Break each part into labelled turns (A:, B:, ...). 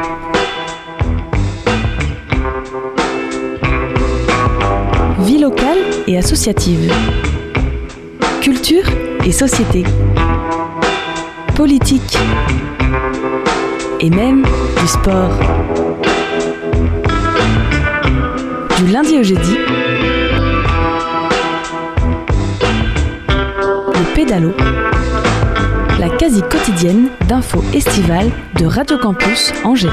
A: Vie locale et associative. Culture et société. Politique. Et même du sport. Du lundi au jeudi, le pédalo, la quasi quotidienne d'infos estivales de Radio Campus Angers.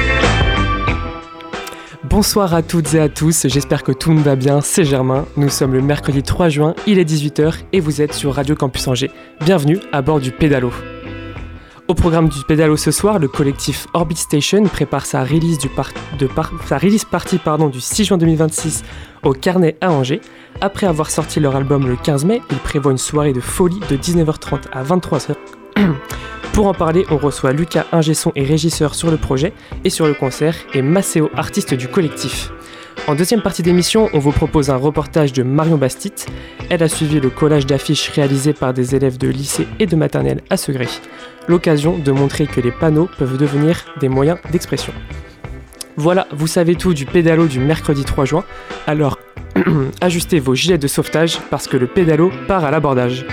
B: Bonsoir à toutes et à tous, j'espère que tout le monde va bien, c'est Germain. Nous sommes le mercredi 3 juin, il est 18h et vous êtes sur Radio Campus Angers. Bienvenue à bord du pédalo. Au programme du pédalo ce soir, le collectif Orbit Station prépare sa release party du 6 juin 2026 au Carnet à Angers. Après avoir sorti leur album le 15 mai, ils prévoient une soirée de folie de 19h30 à 23h. Pour en parler, on reçoit Lucas, ingé son et régisseur sur le projet et sur le concert, et Maceo, artiste du collectif. En deuxième partie d'émission, on vous propose un reportage de Marion Bastit. Elle a suivi le collage d'affiches réalisé par des élèves de lycée et de maternelle à Segré. L'occasion de montrer que les panneaux peuvent devenir des moyens d'expression. Voilà, vous savez tout du pédalo du mercredi 3 juin. Alors, ajustez vos gilets de sauvetage parce que le pédalo part à l'abordage.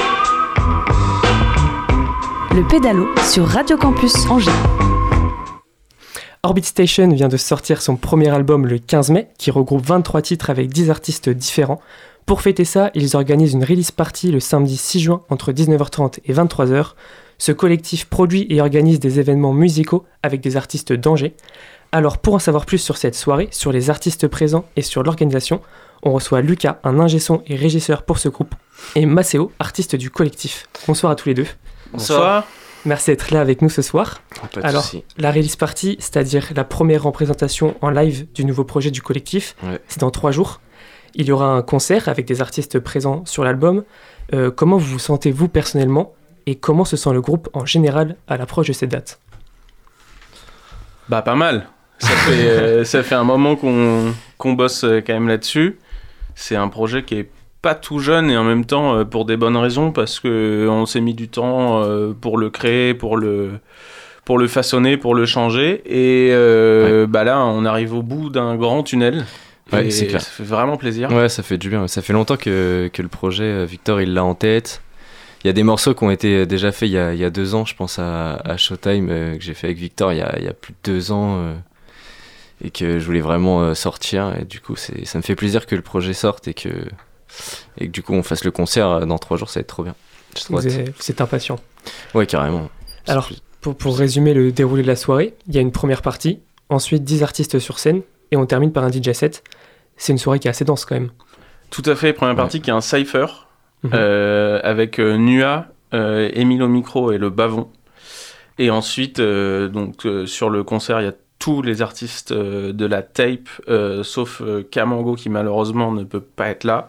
A: Le pédalo sur Radio Campus Angers.
B: Orbit Station vient de sortir son premier album le 15 mai, qui regroupe 23 titres avec 10 artistes différents. Pour fêter ça, ils organisent une release party le samedi 6 juin entre 19h30 et 23h. Ce collectif produit et organise des événements musicaux avec des artistes d'Angers. Alors pour en savoir plus sur cette soirée, sur les artistes présents et sur l'organisation, on reçoit Lucas, un ingé son et régisseur pour ce groupe, et Maceo, artiste du collectif. Bonsoir à tous les deux.
C: Bonsoir.
B: Merci d'être là avec nous ce soir. Alors, la release party, c'est-à-dire la première représentation en live du nouveau projet du collectif, c'est dans 3 jours. Il y aura un concert avec des artistes présents sur l'album. Comment vous vous sentez vous personnellement et comment se sent le groupe en général à l'approche de cette date ?
C: Bah pas mal. Ça fait un moment qu'on bosse quand même là-dessus. C'est un projet qui est pas tout jeune et en même temps pour des bonnes raisons parce que on s'est mis du temps pour le créer, pour le façonner, pour le changer et bah là on arrive au bout d'un grand tunnel.
D: Ouais, c'est clair.
C: Ça fait vraiment plaisir.
D: Ouais, ça fait du bien. Ça fait longtemps que le projet, Victor, il l'a en tête. Il y a des morceaux qui ont été déjà faits il y a 2 ans. Je pense à Showtime que j'ai fait avec Victor il y a plus de 2 ans et que je voulais vraiment sortir. Et du coup, ça me fait plaisir que le projet sorte et que du coup on fasse le concert dans 3 jours, ça va être trop bien.
B: Vous êtes impatient.
D: Ouais, carrément.
B: Alors, pour résumer le déroulé de la soirée, il y a une première partie, ensuite 10 artistes sur scène, et on termine par un DJ set. C'est une soirée qui est assez dense quand même.
C: Tout à fait, première partie qui est un cypher, avec Nua, Émile au micro et le Bavon. Et ensuite, sur le concert, il y a tous les artistes de la tape, sauf Kamango qui malheureusement ne peut pas être là.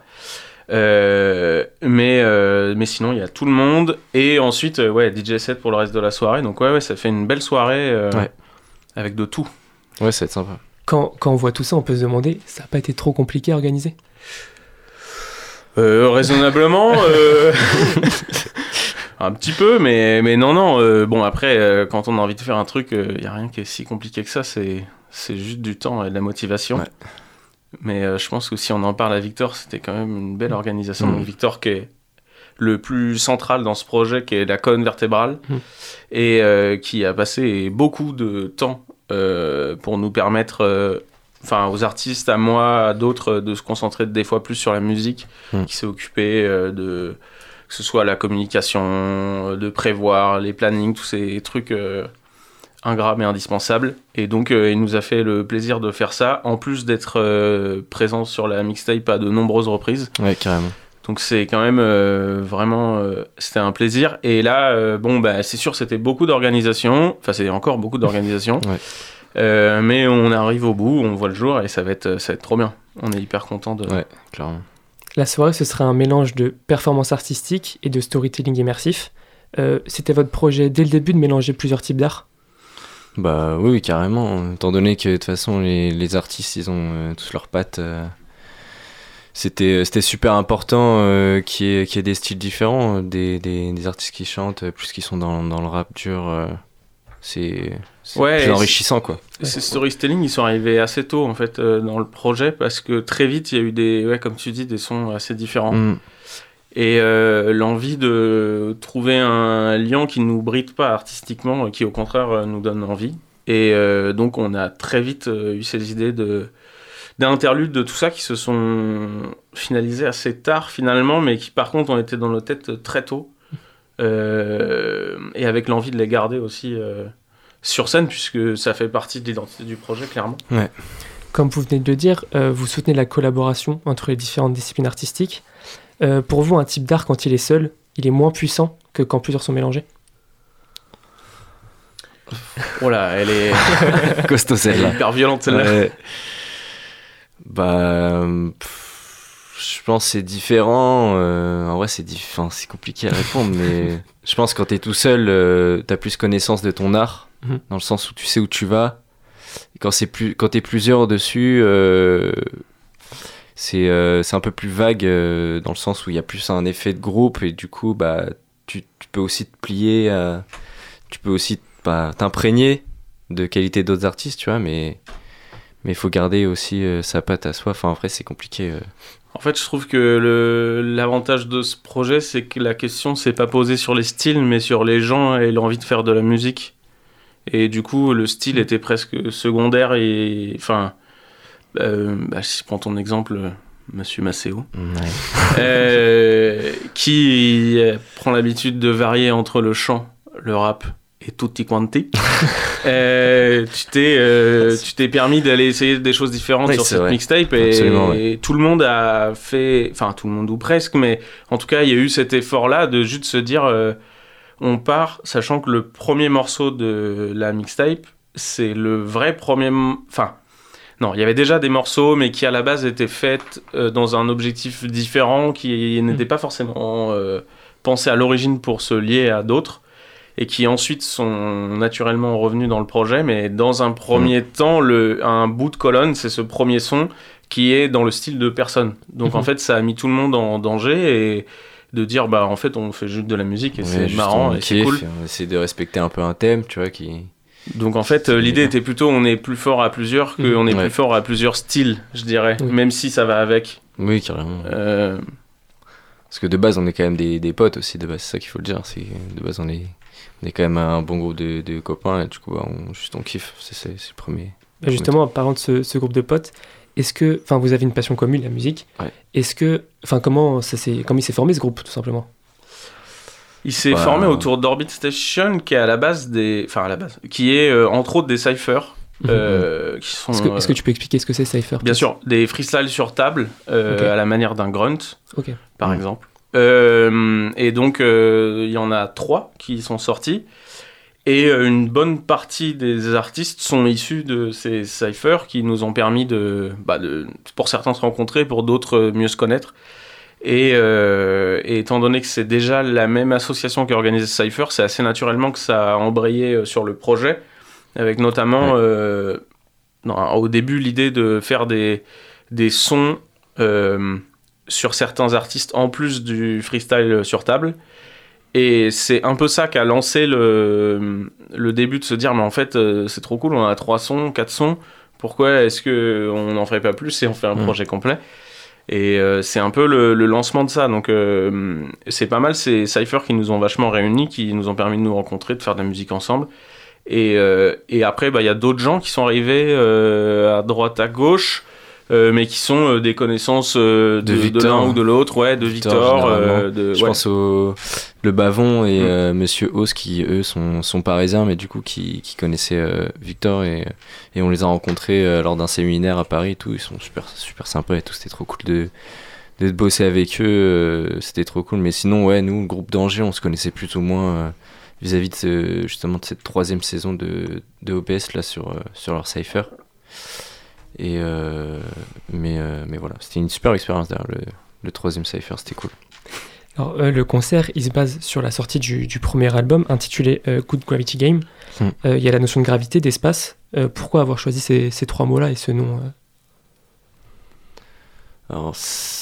C: Mais sinon, il y a tout le monde. Et ensuite, DJ set pour le reste de la soirée. Donc ça fait une belle soirée avec de tout.
D: Ouais, ça va être sympa.
B: Quand on voit tout ça, on peut se demander, ça n'a pas été trop compliqué à organiser ?
C: Raisonnablement. Un petit peu, mais non. Bon, après, quand on a envie de faire un truc, il n'y a rien qui est si compliqué que ça. C'est juste du temps et de la motivation. Ouais. Mais je pense que si on en parle à Victor, c'était quand même une belle organisation. Donc Victor qui est le plus central dans ce projet, qui est la colonne vertébrale, et qui a passé beaucoup de temps pour nous permettre... aux artistes, à moi, à d'autres, de se concentrer des fois plus sur la musique, qui s'est occupé de... que ce soit la communication, de prévoir les plannings, tous ces trucs ingrats mais indispensables. Et donc, il nous a fait le plaisir de faire ça, en plus d'être présent sur la mixtape à de nombreuses reprises.
D: Ouais, carrément.
C: Donc, c'est quand même vraiment... c'était un plaisir. Et là, c'est sûr, c'était beaucoup d'organisation. Enfin, c'est encore beaucoup d'organisation. Ouais. Mais on arrive au bout, on voit le jour et ça va être trop bien. On est hyper content de...
D: Ouais, clairement.
B: La soirée, ce sera un mélange de performance artistique et de storytelling immersif. C'était votre projet dès le début de mélanger plusieurs types d'art ?
D: Bah oui, carrément. Étant donné que de toute façon, les artistes, ils ont tous leurs pattes. C'était super important qu'il y ait des styles différents, des artistes qui chantent, plus qui sont dans le rap dur. c'est plus enrichissant, quoi.
C: Ces storytelling, ils sont arrivés assez tôt, en fait, dans le projet, parce que très vite, il y a eu comme tu dis, des sons assez différents. Et l'envie de trouver un lien qui ne nous bride pas artistiquement, qui au contraire nous donne envie. Et donc on a très vite eu ces idées d'interludes, de tout ça, qui se sont finalisées assez tard finalement, mais qui par contre ont été dans nos têtes très tôt. Et avec l'envie de les garder aussi sur scène, puisque ça fait partie de l'identité du projet, clairement.
D: Ouais.
B: Comme vous venez de le dire, vous soutenez la collaboration entre les différentes disciplines artistiques. Pour vous, un type d'art, quand il est seul, il est moins puissant que quand plusieurs sont mélangés?
C: Oh là, elle est
D: costaud, celle-là.
C: Hyper violente, celle-là.
D: Je pense que c'est différent. En vrai, c'est compliqué à répondre, mais je pense que quand t'es tout seul, t'as plus connaissance de ton art, dans le sens où tu sais où tu vas. Et quand t'es plusieurs dessus, c'est un peu plus vague, dans le sens où il y a plus un effet de groupe, et du coup, tu peux aussi te plier, tu peux aussi t'imprégner de qualité d'autres artistes, tu vois, mais il faut garder aussi sa patte à soi. Enfin, après, c'est compliqué.
C: En fait, je trouve que l'avantage de ce projet, c'est que la question s'est pas posée sur les styles, mais sur les gens et l'envie de faire de la musique. Et du coup, le style était presque secondaire. Et enfin, si je prends ton exemple, Monsieur Maceo, qui prend l'habitude de varier entre le chant, le rap et tutti quanti, tu t'es permis d'aller essayer des choses différentes sur cette mixtape, et tout le monde a fait, enfin tout le monde ou presque, mais en tout cas il y a eu cet effort là de juste se dire on part, sachant que le premier morceau de la mixtape, c'est le vrai premier, enfin non, il y avait déjà des morceaux, mais qui à la base étaient faits dans un objectif différent, qui n'était pas forcément pensé à l'origine pour se lier à d'autres, et qui ensuite sont naturellement revenus dans le projet. Mais dans un premier temps, un bout de colonne, c'est ce premier son qui est dans le style de personne. Donc en fait, ça a mis tout le monde en danger, et de dire, en fait, on fait juste de la musique, et c'est marrant, et c'est cool.
D: On essaie de respecter un peu un thème, tu vois,
C: Donc en fait, l'idée était plutôt, on est plus fort à plusieurs qu'on est plus fort à plusieurs styles, je dirais, même si ça va avec.
D: Oui, carrément. Parce que de base, on est quand même des potes aussi, de base, c'est ça qu'il faut le dire. De base, on est quand même un bon groupe de copains, et du coup, on kiffe, c'est le premier.
B: Justement, en parlant de ce groupe de potes, est-ce que, vous avez une passion commune, la musique, est-ce que, comment il s'est formé ce groupe, tout simplement?
C: Il s'est formé autour d'Orbit Station, qui est à la base qui est entre autres des cyphers, qui sont.
B: Est-ce que tu peux expliquer ce que c'est cypher?
C: Bien sûr, des freestyles sur table, à la manière d'un grunt, par exemple. Et donc il y en a 3 qui sont sortis, et une bonne partie des artistes sont issus de ces cyphers, qui nous ont permis de pour certains se rencontrer, pour d'autres mieux se connaître. Et étant donné que c'est déjà la même association qui a organisé ce cypher, c'est assez naturellement que ça a embrayé sur le projet, avec notamment au début l'idée de faire des sons sur certains artistes en plus du freestyle sur table. Et c'est un peu ça qui a lancé le début, de se dire mais en fait c'est trop cool, on a 3 sons, 4 sons, pourquoi est-ce qu'on n'en ferait pas plus et on fait un projet complet? Et c'est un peu le lancement de ça. Donc c'est pas mal ces cyphers qui nous ont vachement réunis, qui nous ont permis de nous rencontrer, de faire de la musique ensemble. Et après y a d'autres gens qui sont arrivés à droite, à gauche, mais qui sont des connaissances de l'un ou de l'autre, de Victor.
D: Je pense le Bavon et Monsieur Hauss, qui eux sont parisiens, mais du coup qui connaissaient Victor, et on les a rencontrés lors d'un séminaire à Paris et tout. Ils sont super super sympas et tout, c'était trop cool de bosser avec eux, c'était trop cool. Mais sinon nous, le groupe d'Angers, on se connaissait plus ou moins vis-à-vis de justement de cette 3e saison de OPS là sur leur cypher. Et mais voilà, c'était une super expérience derrière le 3e cypher, c'était cool.
B: Alors, le concert, il se base sur la sortie du premier album intitulé Good Gravity Game. Il y a la notion de gravité, d'espace. Pourquoi avoir choisi ces 3 mots-là et ce nom
D: Alors,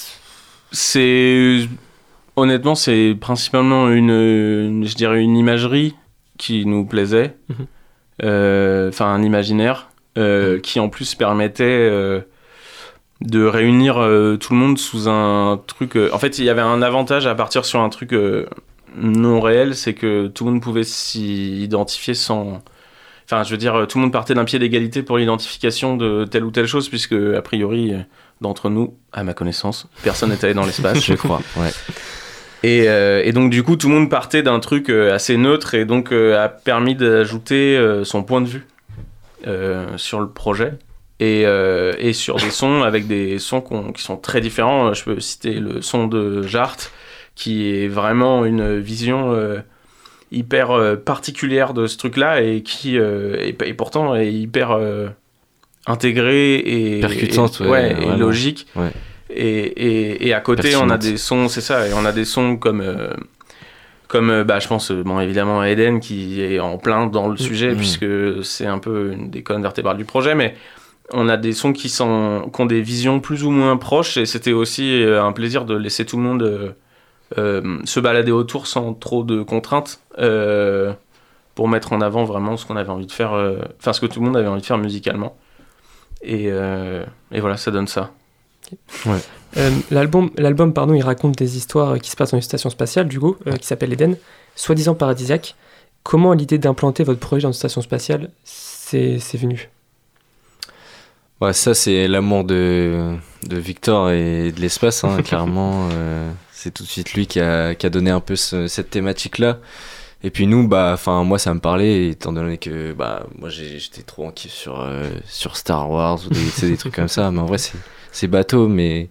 C: honnêtement, c'est principalement une imagerie qui nous plaisait. un imaginaire qui en plus permettait de réunir tout le monde sous un truc. En fait, il y avait un avantage à partir sur un truc non réel, c'est que tout le monde pouvait s'y identifier sans. Enfin, je veux dire, tout le monde partait d'un pied d'égalité pour l'identification de telle ou telle chose, puisque, a priori, d'entre nous, à ma connaissance, personne n'est allé dans l'espace.
D: Je crois, ouais.
C: Et donc, du coup, tout le monde partait d'un truc assez neutre et donc a permis d'ajouter son point de vue sur le projet. Et sur des sons avec des sons qui sont très différents. Je peux citer le son de Jart, qui est vraiment une vision hyper particulière de ce truc-là et qui et pourtant est hyper intégrée et
D: percutante,
C: et logique.
D: Ouais.
C: Et à côté,
D: pertinente.
C: on a des sons, c'est ça, et on a des sons comme je pense évidemment Eden qui est en plein dans le sujet puisque c'est un peu une des colonnes vertébrales du projet, mais on a des sons qui ont des visions plus ou moins proches et c'était aussi un plaisir de laisser tout le monde se balader autour sans trop de contraintes pour mettre en avant vraiment ce qu'on avait envie de faire, ce que tout le monde avait envie de faire musicalement et voilà, ça donne ça.
B: Ouais. L'album, il raconte des histoires qui se passent dans une station spatiale, du coup, qui s'appelle Eden, soi-disant paradisiaque. Comment l'idée d'implanter votre projet dans une station spatiale, c'est venu ?
D: Ouais, ça, c'est l'amour de Victor et de l'espace, hein, clairement. C'est tout de suite lui qui a donné un peu cette thématique-là. Et puis nous, moi, ça me parlait, étant donné que moi, j'étais trop en kiff sur Star Wars ou des trucs comme ça. Mais en vrai, c'est bateau, mais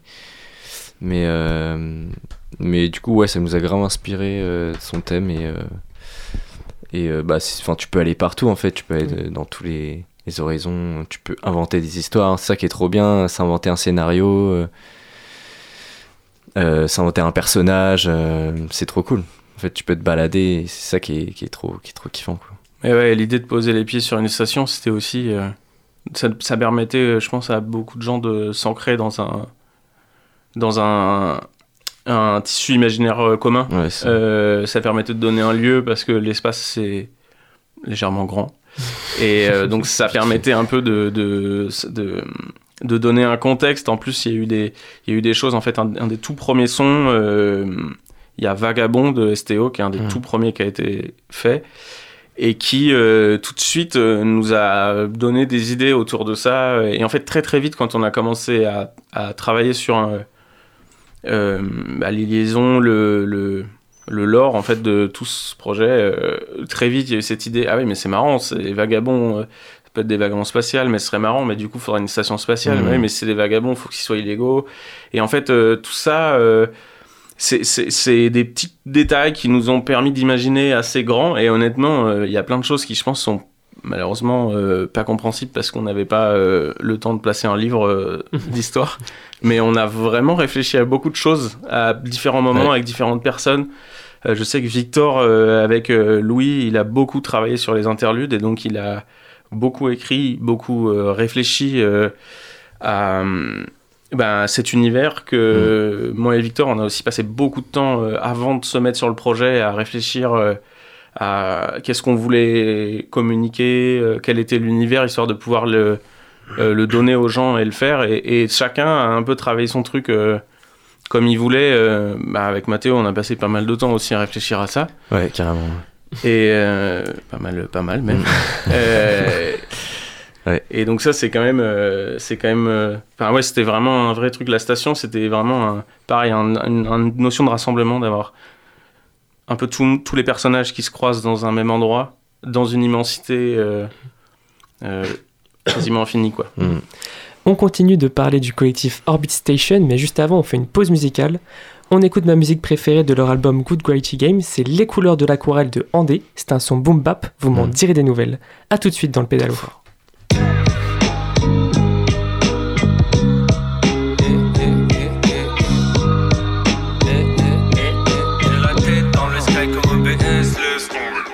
D: du coup, ouais, ça nous a grave inspiré son thème. Tu peux aller partout, en fait. Tu peux aller dans tous les horizons, tu peux inventer des histoires, c'est ça qui est trop bien, s'inventer un scénario, s'inventer un personnage, c'est trop cool. En fait, tu peux te balader, c'est ça qui est trop kiffant, quoi.
C: Et ouais, l'idée de poser les pieds sur une station, c'était aussi ça permettait, je pense, à beaucoup de gens de s'ancrer dans un tissu imaginaire commun.
D: Ouais,
C: ça permettait de donner un lieu parce que l'espace c'est légèrement grand. Et donc ça permettait un peu de donner un contexte. En plus, il y a eu des choses. En fait, un des tout premiers sons, il y a Vagabond de STO, qui est un des tout premiers qui a été fait, et qui tout de suite nous a donné des idées autour de ça. Et en fait, très très vite, quand on a commencé à travailler sur les liaisons, le lore en fait de tout ce projet, très vite il y a eu cette idée, ah oui mais c'est marrant, c'est des vagabonds, ça peut être des vagabonds spatials mais ce serait marrant, mais du coup il faudrait une station spatiale. Oui, mais c'est des vagabonds, il faut qu'ils soient illégaux, et en fait tout ça c'est des petits détails qui nous ont permis d'imaginer assez grand, et honnêtement il y a plein de choses qui je pense sont malheureusement pas compréhensible parce qu'on n'avait pas le temps de placer un livre d'histoire, mais on a vraiment réfléchi à beaucoup de choses à différents moments, avec différentes personnes. Je sais que Victor avec Louis, il a beaucoup travaillé sur les interludes, et donc il a beaucoup écrit, beaucoup réfléchi à cet univers que moi et Victor, on a aussi passé beaucoup de temps avant de se mettre sur le projet à réfléchir à qu'est-ce qu'on voulait communiquer, quel était l'univers, histoire de pouvoir le donner aux gens et le faire. Et chacun a un peu travaillé son truc comme il voulait. Avec Mathéo, on a passé pas mal de temps aussi à réfléchir à ça.
D: Ouais, carrément.
C: Et pas mal même.
D: Ouais.
C: Et donc ça, c'est quand même c'était vraiment un vrai truc. La station, c'était vraiment une notion de rassemblement, d'avoir un peu tous les personnages qui se croisent dans un même endroit, dans une immensité quasiment infinie, quoi.
B: On continue de parler du collectif Orbit Station, mais juste avant, on fait une pause musicale. On écoute ma musique préférée de leur album Good Quality Game, c'est Les couleurs de l'aquarelle de Andé. C'est un son boom bap, vous m'en direz des nouvelles. A tout de suite dans le pédalo.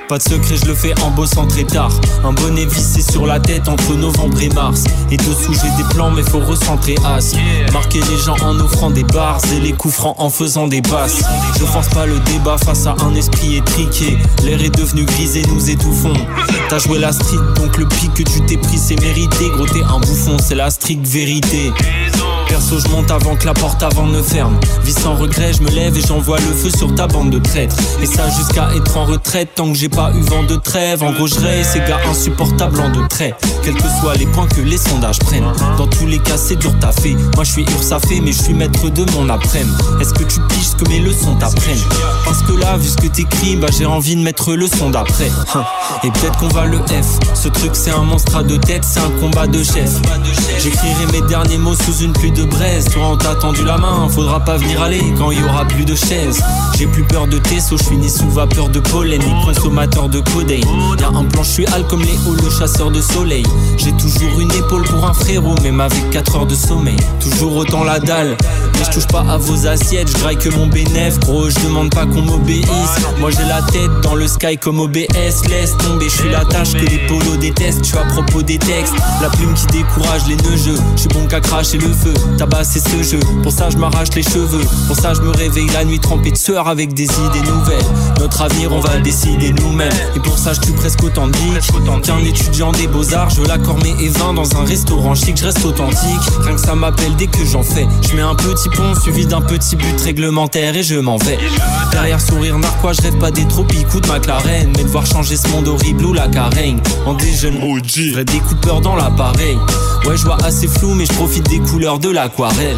E: Pas de secret, je le fais en bossant très tard. Un bonnet vissé sur la tête entre novembre et mars. Et dessous j'ai des plans mais faut recentrer as. Marquer les gens en offrant des bars et les coups francs en faisant des basses. Je force pas le débat face à un esprit étriqué. L'air est devenu gris et nous étouffons. T'as joué la street donc le pic que tu t'es pris c'est mérité. Gros t'es un bouffon, c'est la stricte vérité. Perso je monte avant que la porte avant ne ferme. Vie sans regret, je me lève et j'envoie le feu sur ta bande de traîtres. Et ça jusqu'à être en retraite tant que j'ai pas eu vent de trêve. En gros je raye ces gars insupportables en deux traits. Quels que soient les points que les sondages prennent. Dans tous les cas c'est dur taffé. Moi je suis ursafé mais je suis maître de mon après-midi. Est-ce que tu piges ce que mes leçons t'apprennent? Parce que là vu ce que t'écris, bah j'ai envie de mettre le son d'après. Et peut-être qu'on va le F. Ce truc c'est un monstre à deux têtes, c'est un combat de chef. J'écrirai mes derniers mots sous une pluie de braise. Toi on t'a tendu la main, faudra pas venir aller quand il y aura plus de chaises. J'ai plus peur de Tesso, je suis ni sous vapeur de pollen, ni consommateur de codeine. Y'a un plan, je suis hal comme Léo, le chasseur de soleil. J'ai toujours une épaule pour un frérot, même avec 4 heures de sommeil. Toujours autant la dalle, mais je touche pas à vos assiettes, je graille que mon bénéf. Gros, je demande pas qu'on m'obéisse. Moi j'ai la tête dans le sky comme OBS. Laisse tomber, je suis la tâche que les polos détestent. Je suis à propos des textes, la plume qui décourage les neugeux. Je suis bon qu'à cracher le feu, tabasser ce jeu. Pour ça je m'arrache les cheveux, pour ça je me réveille la nuit trempé de sueur avec des idées nouvelles. Notre avenir on va le décider nous-mêmes. Et pour ça je tue presque autant de geek qu'un étudiant des beaux-arts. Je veux la cormée et vin dans un restaurant chic. Je reste authentique, rien que ça m'appelle dès que j'en fais. Je mets un petit pont suivi d'un petit but réglementaire et je m'en vais. Derrière sourire narquois, je rêve pas des tropiques ou de McLaren, mais de voir changer ce monde horrible où la carègne en déjeune. Vrai découpeur dans l'appareil. Ouais je vois assez flou mais je profite des couleurs de l'aquarelle.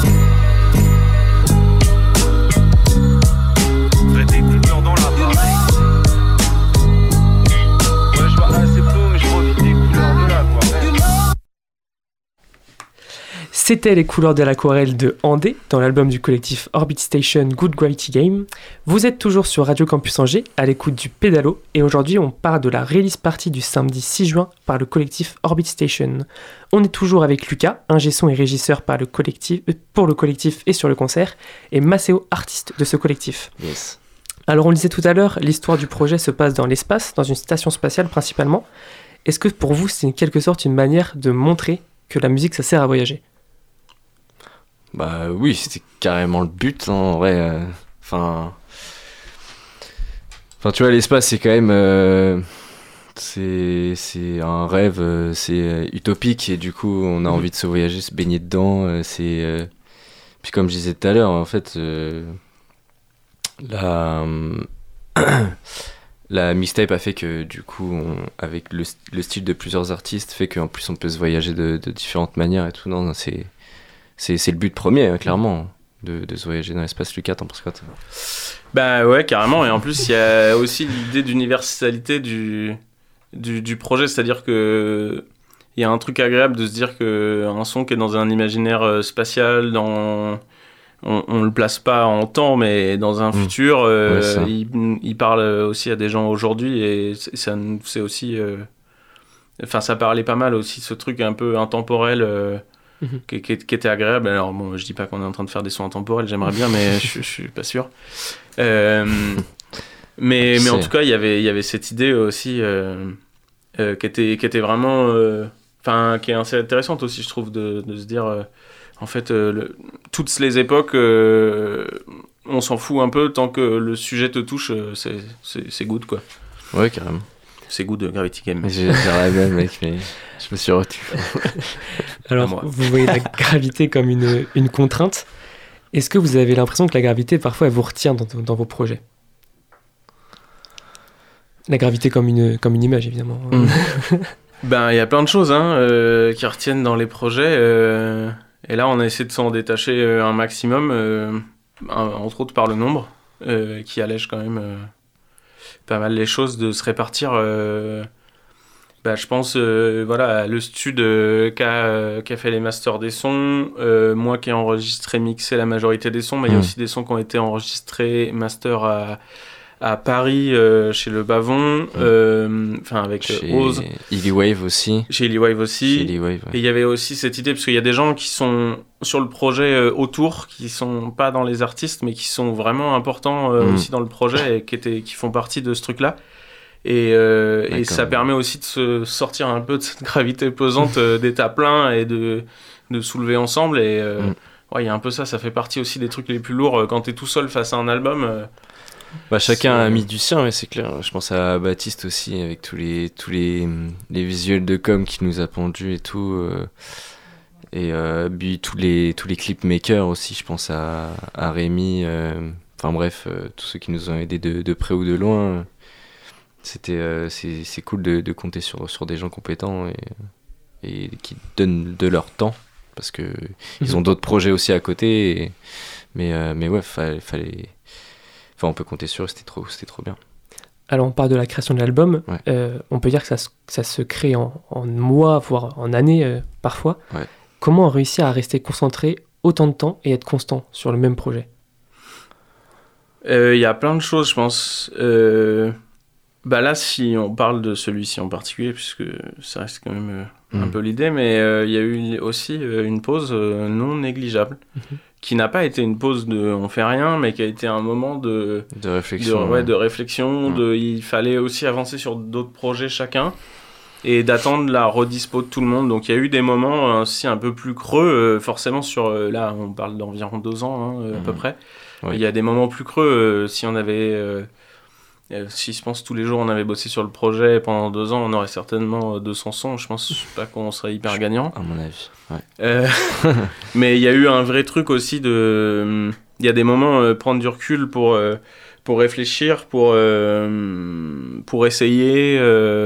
B: C'était les couleurs de l'aquarelle de Andé dans l'album du collectif Orbit Station Good Gravity Game. Vous êtes toujours sur Radio Campus Angers à l'écoute du Pédalo et aujourd'hui on parle de la release party du samedi 6 juin par le collectif Orbit Station. On est toujours avec Lucas, ingé son et régisseur pour le collectif et sur le concert, et Maceo, artiste de ce collectif.
D: Yes.
B: Alors on le disait tout à l'heure, l'histoire du projet se passe dans l'espace, dans une station spatiale principalement. Est-ce que pour vous c'est en quelque sorte une manière de montrer que la musique ça sert à voyager ?
D: Bah oui, c'était carrément le but, hein, en vrai. Enfin, tu vois, l'espace, c'est quand même... c'est un rêve, c'est utopique, et du coup, on a envie de se voyager, se baigner dedans. Puis comme je disais tout à l'heure, en fait, la mixtape a fait que, du coup, avec le style de plusieurs artistes, fait qu'en plus, on peut se voyager de différentes manières et tout. Non, c'est le but premier, clairement, de se voyager dans l'espace. Lucas, t'en penses quoi, toi ?
C: Bah ouais, carrément. Et en plus, il y a aussi l'idée d'universalité du projet. C'est-à-dire que il y a un truc agréable de se dire qu'un son qui est dans un imaginaire spatial, on le place pas en temps, mais dans un futur, il parle aussi à des gens aujourd'hui. Et c'est aussi... Enfin, ça parlait pas mal aussi, ce truc un peu intemporel... qui était agréable. Alors bon, je dis pas qu'on est en train de faire des sons intemporels, j'aimerais bien, mais je suis pas sûr. Mais en tout cas, il y avait cette idée aussi qui était vraiment, qui est assez intéressante aussi, je trouve, de se dire, en fait, toutes les époques, on s'en fout un peu tant que le sujet te touche, c'est good, quoi.
D: Ouais, carrément.
C: C'est good de Gravity Game.
D: J'ai la même, mec, mais je me suis retenu.
B: Alors, vous voyez la gravité comme une contrainte. Est-ce que vous avez l'impression que la gravité, parfois, elle vous retient dans vos projets ? La gravité comme une image, évidemment.
C: Ben, il y a plein de choses qui retiennent dans les projets. Et là, on a essayé de s'en détacher un maximum, entre autres par le nombre, qui allège quand même... pas mal les choses, de se répartir. Je pense le stud qui a fait les masters des sons, moi qui ai enregistré, mixé la majorité des sons, mais il y a aussi des sons qui ont été enregistrés master à Paris, chez Le Bavon, avec Oz.
D: Illy Wave aussi.
C: Chez Illy Wave aussi.
D: Ouais.
C: Et il y avait aussi cette idée, parce qu'il y a des gens qui sont sur le projet autour, qui sont pas dans les artistes, mais qui sont vraiment importants aussi dans le projet et qui font partie de ce truc-là. Et ça permet aussi de se sortir un peu de cette gravité pesante d'être à plein et de soulever ensemble. Et il y a un peu ça fait partie aussi des trucs les plus lourds quand t'es tout seul face à un album.
D: Chacun a mis du sien, mais c'est clair. Je pense à Baptiste aussi, avec tous les visuels de com qu'il nous a pondus et tout. Et puis tous les clip makers aussi, je pense à Rémi. Enfin bref, tous ceux qui nous ont aidés de près ou de loin. C'est cool de compter sur des gens compétents et qui donnent de leur temps, parce que ils ont d'autres projets aussi à côté. Mais ouais, fallait. Enfin, on peut compter sur eux, c'était trop bien.
B: Alors, on parle de la création de l'album.
D: Ouais.
B: On peut dire que ça se crée en mois, voire en années parfois.
D: Ouais.
B: Comment on réussit à rester concentré autant de temps et être constant sur le même projet ?
C: Il y a plein de choses, je pense. Là, si on parle de celui-ci en particulier, puisque ça reste quand même un peu l'idée, mais il y a eu aussi une pause non négligeable. Qui n'a pas été une pause de on fait rien, mais qui a été un moment de
D: réflexion.
C: De réflexion. Il fallait aussi avancer sur d'autres projets chacun et d'attendre la redispo de tout le monde. Donc il y a eu des moments aussi un peu plus creux, forcément là on parle d'environ 2 ans à peu près.
D: Oui.
C: Il y a des moments plus creux. Si on avait si je pense tous les jours on avait bossé sur le projet pendant 2 ans, on aurait certainement 200 sons. Je pense pas qu'on serait hyper gagnant.
D: À mon avis, ouais.
C: Mais il y a eu un vrai truc aussi il y a des moments prendre du recul pour réfléchir, pour essayer,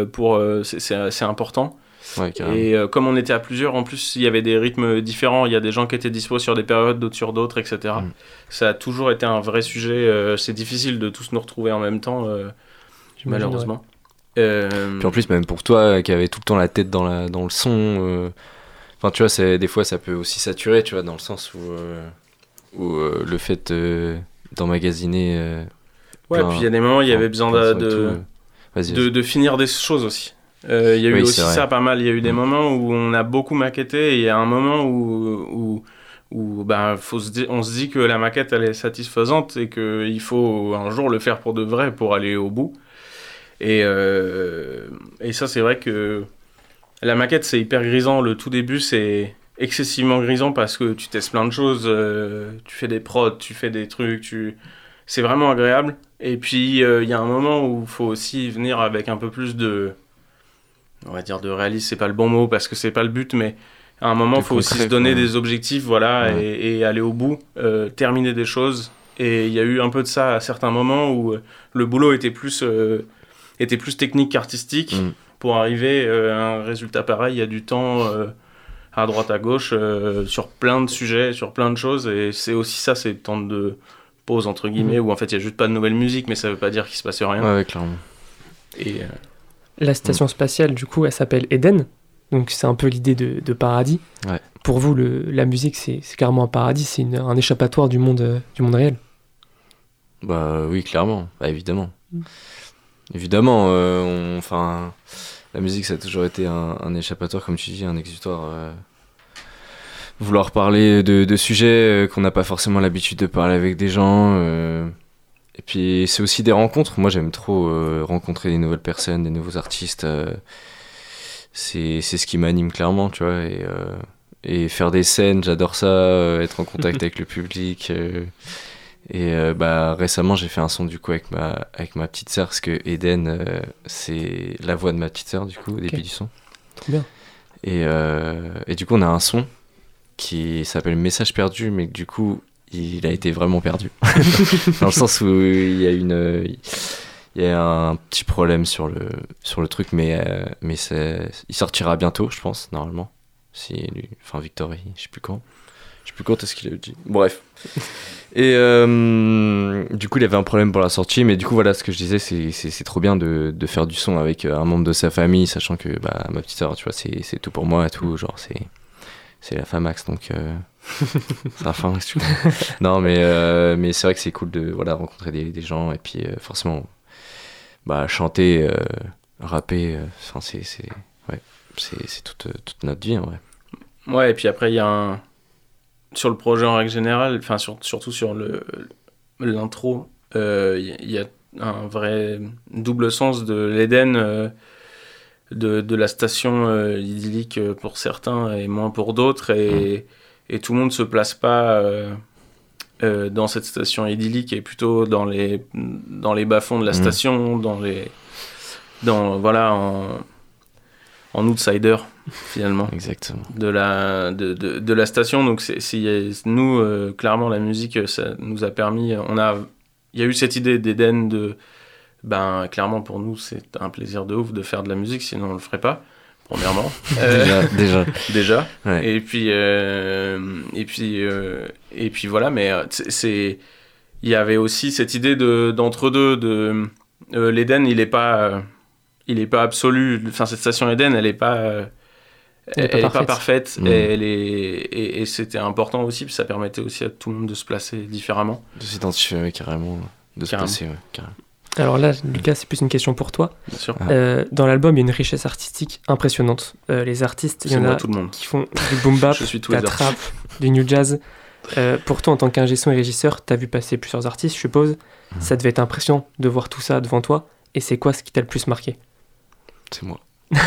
C: c'est important.
D: Ouais,
C: et comme on était à plusieurs, en plus il y avait des rythmes différents, il y a des gens qui étaient dispo sur des périodes, d'autres sur d'autres, etc. Ça a toujours été un vrai sujet. C'est difficile de tous nous retrouver en même temps, malheureusement.
D: Ouais. Puis en plus, même pour toi qui avait tout le temps la tête dans le son, enfin tu vois, des fois ça peut aussi saturer, tu vois, dans le sens où le fait d'emmagasiner
C: puis il y a des moments il y avait besoin de finir des choses aussi. Il y a eu aussi ça pas mal. Il y a eu des moments où on a beaucoup maquetté et il y a un moment où on se dit que la maquette elle est satisfaisante et qu'il faut un jour le faire pour de vrai pour aller au bout. Et ça c'est vrai que la maquette c'est hyper grisant. Le tout début c'est excessivement grisant parce que tu testes plein de choses, tu fais des prods, tu fais des trucs, c'est vraiment agréable. Et puis il y a un moment où il faut aussi venir avec un peu plus on va dire de réalisme, c'est pas le bon mot parce que c'est pas le but, mais à un moment il faut aussi se donner des objectifs, et aller au bout, terminer des choses. Et il y a eu un peu de ça à certains moments où le boulot était plus technique qu'artistique. Pour arriver à un résultat pareil, il y a du temps à droite à gauche sur plein de sujets, sur plein de choses, et c'est aussi ça, c'est le temps de pause entre guillemets où en fait il y a juste pas de nouvelle musique, mais ça veut pas dire qu'il se passe rien.
D: Ouais, clairement.
C: Et
B: la station spatiale, du coup, elle s'appelle Eden, donc c'est un peu l'idée de paradis.
D: Ouais.
B: Pour vous, la musique, c'est carrément un paradis, c'est un échappatoire du monde réel.
D: Bah oui, clairement, évidemment. Évidemment, la musique ça a toujours été un échappatoire, comme tu dis, un exutoire. Vouloir parler de sujets qu'on n'a pas forcément l'habitude de parler avec des gens. Et puis c'est aussi des rencontres. Moi j'aime trop rencontrer des nouvelles personnes, des nouveaux artistes. C'est ce qui m'anime clairement, tu vois. Et faire des scènes, j'adore ça. Être en contact avec le public. Récemment j'ai fait un son du coup avec ma petite sœur, parce que Eden c'est la voix de ma petite sœur du coup au début du son.
B: Trop bien.
D: Et du coup on a un son qui s'appelle Message perdu, mais du coup il a été vraiment perdu dans le sens où il y a un petit problème sur le truc, mais il sortira bientôt, je pense, normalement. Victor, je sais plus quand est-ce qu'il a dit. Bref. Et du coup il avait un problème pour la sortie, mais du coup voilà, ce que je disais, c'est trop bien de faire du son avec un membre de sa famille, sachant que ma petite sœur, tu vois, c'est tout pour moi et tout, genre c'est la Famax, donc c'est la Famax, tu vois. Non mais c'est vrai que c'est cool de rencontrer des gens, et puis forcément chanter, rapper, c'est toute notre vie en vrai.
C: Ouais, et puis après il y a sur le projet en règle générale, surtout sur l'intro, il y a un vrai double sens de l'Éden, de la station idyllique pour certains et moins pour d'autres, et tout le monde se place pas dans cette station idyllique, et plutôt dans les bas-fonds de la station, en outsider finalement.
D: Exactement.
C: De la station. Donc nous, clairement, la musique, ça nous a permis, il y a eu cette idée d'Éden clairement pour nous c'est un plaisir de ouf de faire de la musique, sinon on le ferait pas, premièrement. Déjà. Ouais. Et puis voilà, mais il y avait aussi cette idée d'entre-deux, l'Éden, il est pas absolu. Enfin, cette station Éden, elle est pas parfaite. Et c'était important aussi, puis ça permettait aussi à tout le monde de se placer différemment.
D: De s'identifier carrément, de se placer, carrément.
B: Alors là, Lucas, c'est plus une question pour toi.
C: Bien sûr.
B: Dans l'album, il y a une richesse artistique impressionnante. Les artistes, il y en a qui font du boom bap, de la trap, du new jazz. Pour toi, en tant qu'ingé son et régisseur, tu as vu passer plusieurs artistes, je suppose. Ça devait être impressionnant de voir tout ça devant toi. Et c'est quoi ce qui t'a le plus marqué ?
D: C'est moi.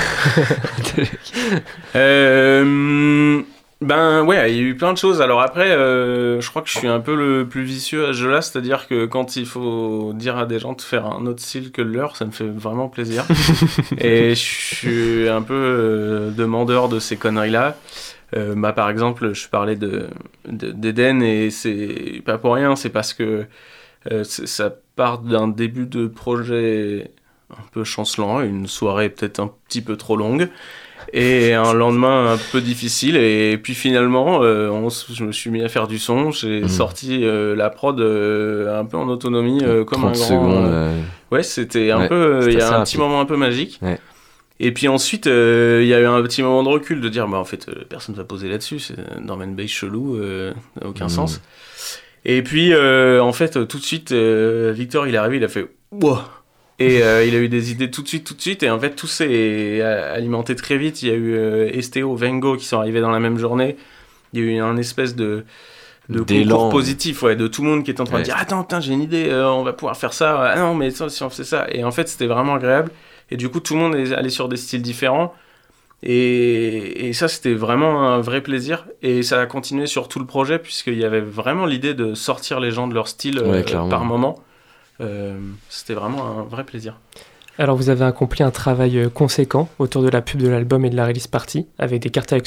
C: Ouais, il y a eu plein de choses. Alors après, je crois que je suis un peu le plus vicieux à ce jeu-là, c'est-à-dire que quand il faut dire à des gens de faire un autre style que le leur, ça me fait vraiment plaisir. Et je suis un peu demandeur de ces conneries-là. Par exemple, je parlais d'Éden, et c'est pas pour rien, c'est parce que ça part d'un début de projet un peu chancelant, une soirée peut-être un petit peu trop longue, et un lendemain un peu difficile, et puis finalement je me suis mis à faire du son, j'ai sorti la prod un peu en autonomie, comme un grand
D: secondes,
C: ouais, c'était un peu, il y a un petit moment un peu magique. Ouais. Et puis ensuite, il y a eu un petit moment de recul, de dire, en fait, personne ne va poser là-dessus, c'est un drum and bass chelou, ça n'a aucun sens. Et puis, en fait, tout de suite, Victor, il est arrivé, il a fait « Wow !» Et il a eu des idées tout de suite, et en fait, tout s'est alimenté très vite. Il y a eu Estéo, Vengo qui sont arrivés dans la même journée. Il y a eu un espèce de concours positif, de tout le monde qui est en train de dire « Attends, j'ai une idée, on va pouvoir faire ça. Ah non, mais ça, si on fait ça. » Et en fait, c'était vraiment agréable. Et du coup, tout le monde est allé sur des styles différents. Et ça, c'était vraiment un vrai plaisir. Et ça a continué sur tout le projet, puisqu'il y avait vraiment l'idée de sortir les gens de leur style par moment. C'était vraiment un vrai plaisir.
B: Alors, vous avez accompli un travail conséquent autour de la pub de l'album et de la release party, avec des cartes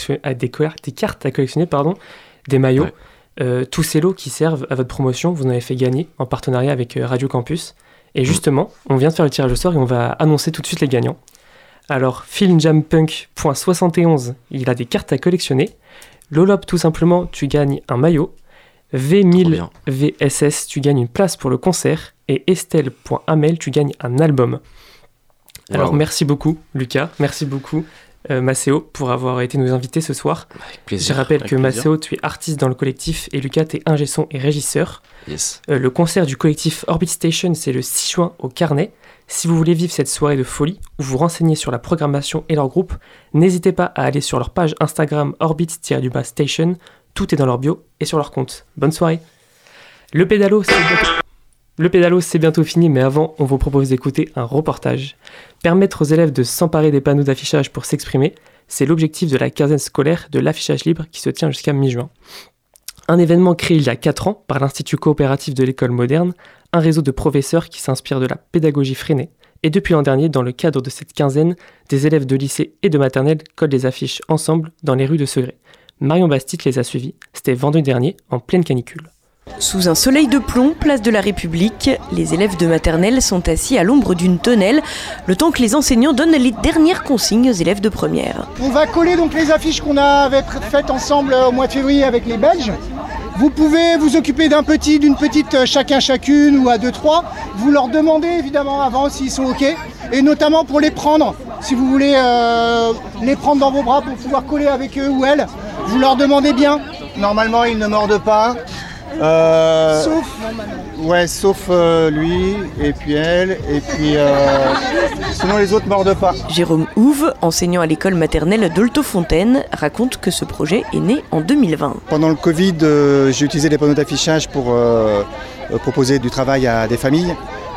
B: à collectionner, des maillots. Ouais. Tous ces lots qui servent à votre promotion, vous en avez fait gagner en partenariat avec Radio Campus. Et justement, on vient de faire le tirage au sort et on va annoncer tout de suite les gagnants. Alors, FilmJamPunk.71, il a des cartes à collectionner. Lolop, tout simplement, tu gagnes un maillot. V1000 VSS, tu gagnes une place pour le concert. Et Estelle.amel, tu gagnes un album. Alors, merci beaucoup, Lucas. Merci beaucoup, Maceo, pour avoir été nous inviter ce soir.
D: Avec plaisir.
B: Je rappelle que Maceo, tu es artiste dans le collectif, et Lucas, tu es ingé son et régisseur.
D: Yes.
B: Le concert du collectif Orbit Station, c'est le 6 juin au Carnet. Si vous voulez vivre cette soirée de folie ou vous renseigner sur la programmation et leur groupe, n'hésitez pas à aller sur leur page Instagram Orbit-Station. Tout est dans leur bio et sur leur compte. Bonne soirée. Le pédalo, c'est bientôt fini, mais avant, on vous propose d'écouter un reportage. Permettre aux élèves de s'emparer des panneaux d'affichage pour s'exprimer, c'est l'objectif de la quinzaine scolaire de l'affichage libre qui se tient jusqu'à mi-juin. Un événement créé il y a 4 ans par l'Institut coopératif de l'école moderne, un réseau de professeurs qui s'inspire de la pédagogie freinée. Et depuis l'an dernier, dans le cadre de cette quinzaine, des élèves de lycée et de maternelle collent des affiches ensemble dans les rues de Segré. Marion Bastide les a suivis, c'était vendredi dernier, en pleine canicule.
F: Sous un soleil de plomb, place de la République, les élèves de maternelle sont assis à l'ombre d'une tonnelle, le temps que les enseignants donnent les dernières consignes aux élèves de première.
G: On va coller donc les affiches qu'on avait faites ensemble au mois de février avec les Belges. Vous pouvez vous occuper d'une petite chacune ou à 2-3. Vous leur demandez évidemment avant s'ils sont OK. Et notamment pour les prendre, si vous voulez les prendre dans vos bras pour pouvoir coller avec eux ou elles, vous leur demandez bien. Normalement, ils ne mordent pas. Sauf lui, et puis elle, et puis sinon les autres mordent pas.
F: Jérôme Houve, enseignant à l'école maternelle d'Olto-Fontaine, raconte que ce projet est né en 2020.
G: Pendant le Covid, j'ai utilisé les panneaux d'affichage pour proposer du travail à des familles.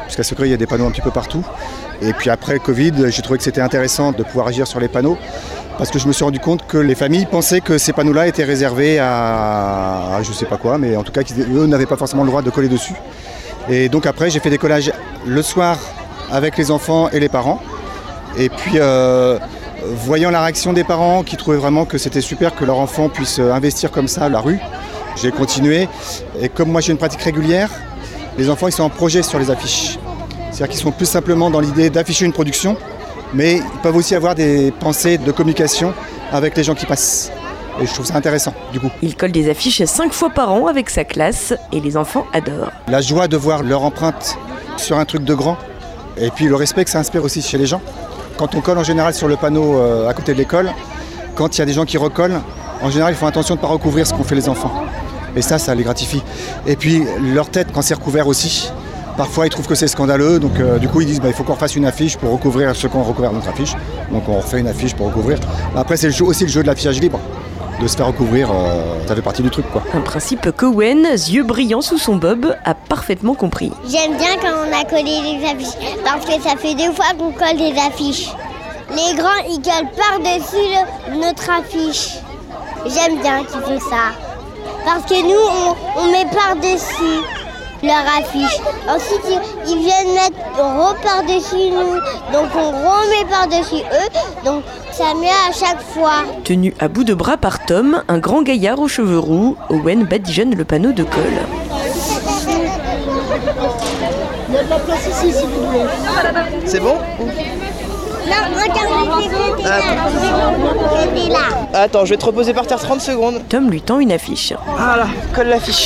H: Parce qu'à Secret, il y a des panneaux un petit peu partout. Et puis après le Covid, j'ai trouvé que c'était intéressant de pouvoir agir sur les panneaux. Parce que je me suis rendu compte que les familles pensaient que ces panneaux-là étaient réservés à je sais pas quoi, mais en tout cas, eux n'avaient pas forcément le droit de coller dessus. Et donc après, j'ai fait des collages le soir avec les enfants et les parents. Et puis, voyant la réaction des parents qui trouvaient vraiment que c'était super que leur enfant puisse investir comme ça la rue, j'ai continué. Et comme moi j'ai une pratique régulière, les enfants ils sont en projet sur les affiches. C'est-à-dire qu'ils sont plus simplement dans l'idée d'afficher une production, mais ils peuvent aussi avoir des pensées de communication avec les gens qui passent. Et je trouve ça intéressant, du coup.
F: Il colle des affiches 5 fois par an avec sa classe et les enfants adorent.
H: La joie de voir leur empreinte sur un truc de grand, et puis le respect que ça inspire aussi chez les gens. Quand on colle en général sur le panneau à côté de l'école, quand il y a des gens qui recollent, en général ils font attention de ne pas recouvrir ce qu'ont fait les enfants. Et ça les gratifie. Et puis leur tête, quand c'est recouvert aussi, parfois ils trouvent que c'est scandaleux, donc du coup ils disent il faut qu'on refasse une affiche pour recouvrir ce qu'on a recouvert notre affiche. Donc on refait une affiche pour recouvrir. Après c'est aussi le jeu de l'affichage libre, de se faire recouvrir, ça fait partie du truc quoi.
F: Un principe qu'Owen, yeux brillants sous son bob, a parfaitement compris.
I: J'aime bien quand on a collé les affiches, parce que ça fait 2 fois qu'on colle des affiches. Les grands ils collent par-dessus notre affiche. J'aime bien qu'ils font ça. Parce que nous on met par-dessus leur affiche. Ensuite, ils viennent mettre par-dessus nous. Donc, on remet par-dessus eux. Donc, ça met à chaque fois.
F: Tenu à bout de bras par Tom, un grand gaillard aux cheveux roux, Owen badigeonne le panneau de colle.
G: Il y a de la place ici, si vous voulez.
J: C'est bon ?
I: Non, regarde, j'étais là.
J: Attends, je vais te reposer par terre 30 secondes.
F: Tom lui tend une affiche.
J: Voilà, colle l'affiche.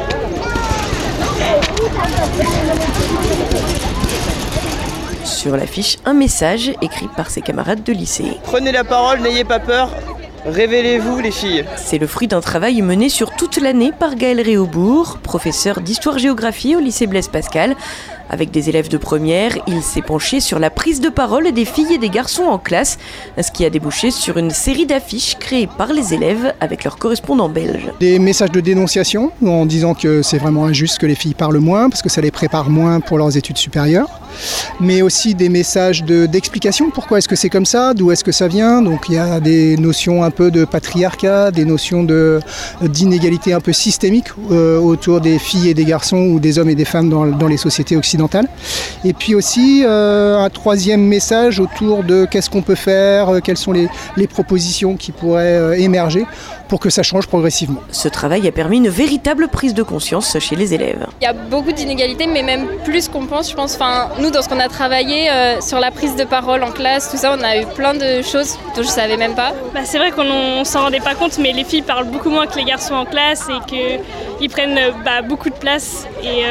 F: Sur l'affiche, un message écrit par ses camarades de lycée.
J: Prenez la parole, n'ayez pas peur, révélez-vous les filles.
F: C'est le fruit d'un travail mené sur toute l'année par Gaël Réaubourg, professeur d'histoire-géographie au lycée Blaise Pascal. Avec des élèves de première, il s'est penché sur la prise de parole des filles et des garçons en classe, ce qui a débouché sur une série d'affiches créées par les élèves avec leurs correspondants belges.
G: Des messages de dénonciation en disant que c'est vraiment injuste que les filles parlent moins parce que ça les prépare moins pour leurs études supérieures, mais aussi des messages d'explication, pourquoi est-ce que c'est comme ça, d'où est-ce que ça vient. Donc il y a des notions un peu de patriarcat, des notions d'inégalité un peu systémique autour des filles et des garçons ou des hommes et des femmes dans les sociétés occidentales. Et puis aussi un troisième message autour de qu'est-ce qu'on peut faire, quelles sont les propositions qui pourraient émerger pour que ça change progressivement.
F: Ce travail a permis une véritable prise de conscience chez les élèves.
K: Il y a beaucoup d'inégalités, mais même plus qu'on pense, je pense. Enfin, nous, dans ce qu'on a travaillé sur la prise de parole en classe, tout ça, on a eu plein de choses dont je ne savais même pas.
L: C'est vrai qu'on s'en rendait pas compte, mais les filles parlent beaucoup moins que les garçons en classe et qu'ils prennent beaucoup de place. Et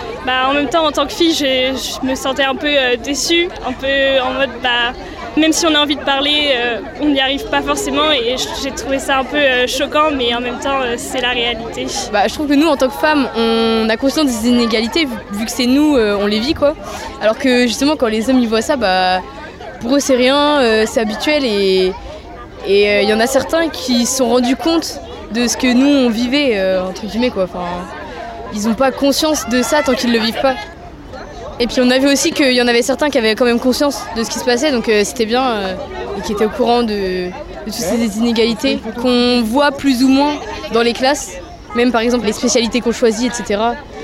L: en même temps, en tant que fille, je me sentais un peu déçue, un peu en mode même si on a envie de parler, on n'y arrive pas forcément et j'ai trouvé ça un peu choquant, mais en même temps, c'est la réalité.
M: Je trouve que nous, en tant que femmes, on a conscience des inégalités, vu que c'est nous, on les vit, quoi. Alors que justement, quand les hommes ils voient ça, pour eux, c'est rien, c'est habituel et il y en a certains qui se sont rendus compte de ce que nous, on vivait, entre guillemets, quoi. Enfin, ils n'ont pas conscience de ça tant qu'ils ne le vivent pas. Et puis on a vu aussi qu'il y en avait certains qui avaient quand même conscience de ce qui se passait, donc c'était bien, et qui étaient au courant de toutes ces inégalités qu'on voit plus ou moins dans les classes, même par exemple les spécialités qu'on choisit, etc.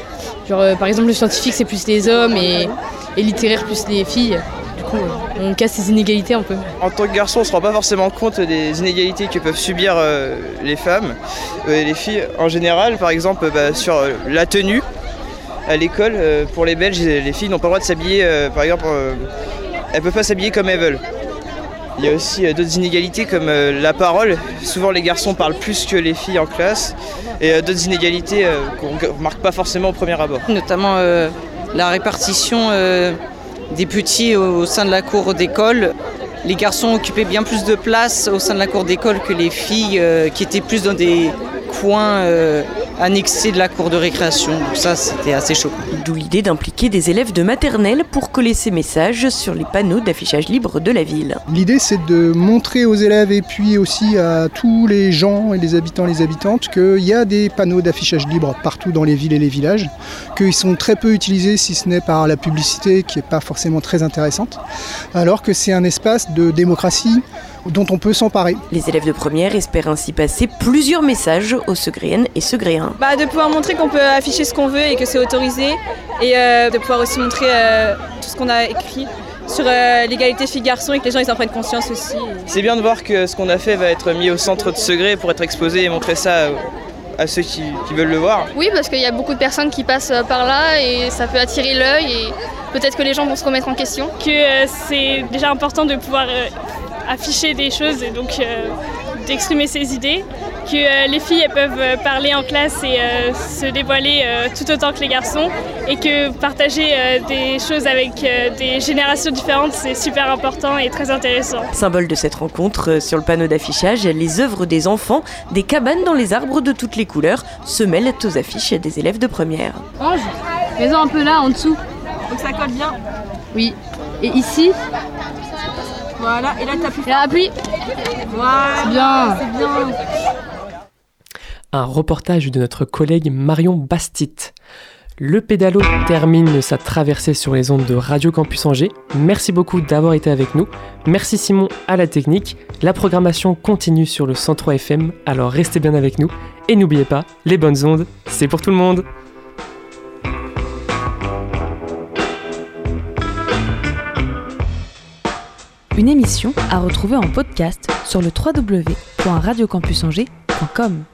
M: Genre par exemple le scientifique c'est plus les hommes et littéraire plus les filles. Du coup on casse ces inégalités un peu.
J: En tant que garçon on ne se rend pas forcément compte des inégalités que peuvent subir les femmes et les filles en général, par exemple sur la tenue. À l'école, pour les Belges, les filles n'ont pas le droit de s'habiller, par exemple, elles ne peuvent pas s'habiller comme elles veulent. Il y a aussi d'autres inégalités comme la parole. Souvent les garçons parlent plus que les filles en classe. Et d'autres inégalités qu'on ne remarque pas forcément au premier abord.
N: Notamment la répartition des petits au sein de la cour d'école. Les garçons occupaient bien plus de place au sein de la cour d'école que les filles qui étaient plus dans des coins annexée de la cour de récréation. Donc ça, c'était assez choquant.
F: D'où l'idée d'impliquer des élèves de maternelle pour coller ces messages sur les panneaux d'affichage libre de la ville.
G: L'idée, c'est de montrer aux élèves et puis aussi à tous les gens et les habitants et les habitantes qu'il y a des panneaux d'affichage libre partout dans les villes et les villages, qu'ils sont très peu utilisés si ce n'est par la publicité qui n'est pas forcément très intéressante, alors que c'est un espace de démocratie dont on peut s'emparer.
F: Les élèves de première espèrent ainsi passer plusieurs messages aux Segréennes et Segréens.
O: De pouvoir montrer qu'on peut afficher ce qu'on veut et que c'est autorisé, et de pouvoir aussi montrer tout ce qu'on a écrit sur l'égalité filles-garçons et que les gens ils en prennent conscience aussi.
J: C'est bien de voir que ce qu'on a fait va être mis au centre de Segré pour être exposé et montrer ça à ceux qui veulent le voir.
P: Oui, parce qu'il y a beaucoup de personnes qui passent par là et ça peut attirer l'œil et peut-être que les gens vont se remettre en question.
L: Que c'est déjà important de pouvoir afficher des choses et donc d'exprimer ses idées, que les filles elles peuvent parler en classe et se dévoiler tout autant que les garçons, et que partager des choses avec des générations différentes, c'est super important et très intéressant.
F: Symbole de cette rencontre, sur le panneau d'affichage, les œuvres des enfants, des cabanes dans les arbres de toutes les couleurs, se mêlent aux affiches des élèves de première.
M: Ange, mets-en un peu là, en dessous.
O: Faut que ça colle bien.
M: Oui. Et ici.
O: Voilà, et là t'appuies.
M: Là, appuie.
O: Voilà,
M: c'est bien.
B: Un reportage de notre collègue Marion Bastit. Le pédalo termine sa traversée sur les ondes de Radio Campus Angers. Merci beaucoup d'avoir été avec nous. Merci Simon à la technique. La programmation continue sur le 103 FM, alors restez bien avec nous. Et n'oubliez pas, les bonnes ondes, c'est pour tout le monde.
A: Une émission à retrouver en podcast sur le www.radiocampusangers.com.